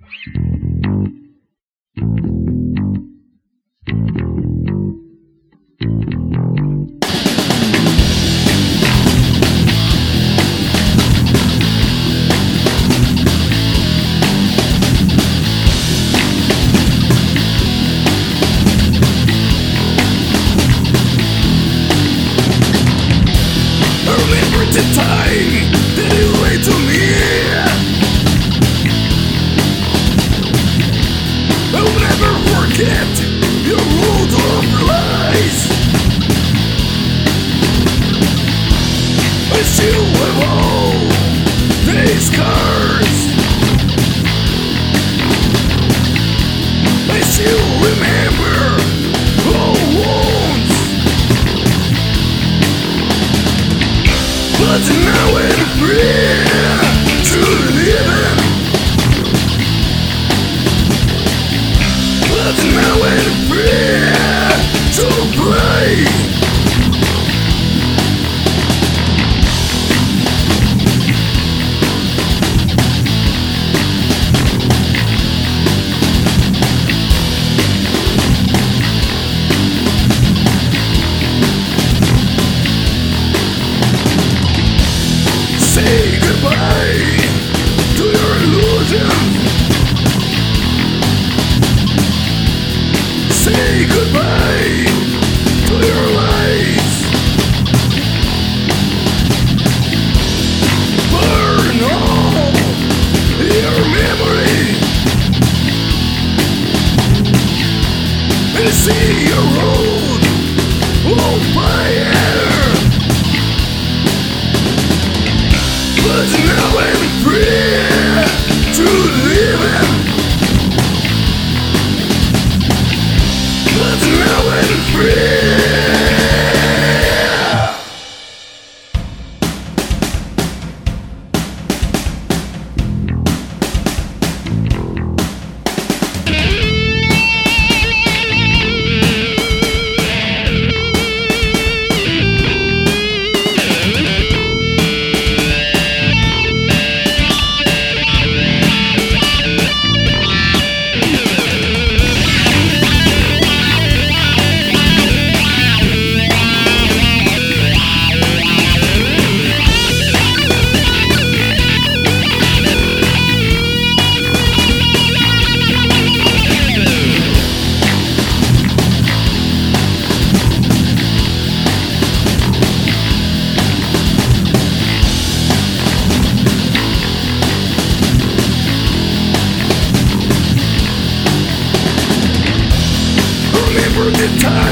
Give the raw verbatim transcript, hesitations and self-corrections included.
The time that you lay to me, I'll never forget your world of lies. I still have all these scars. I still remember all wounds. But now I'm free to live. But now I'm free to play. Say goodbye to your illusions. Say goodbye to your lies. Burn all your memory and see your road on fire. But now I'm free to live. But now I'm free. Remember the time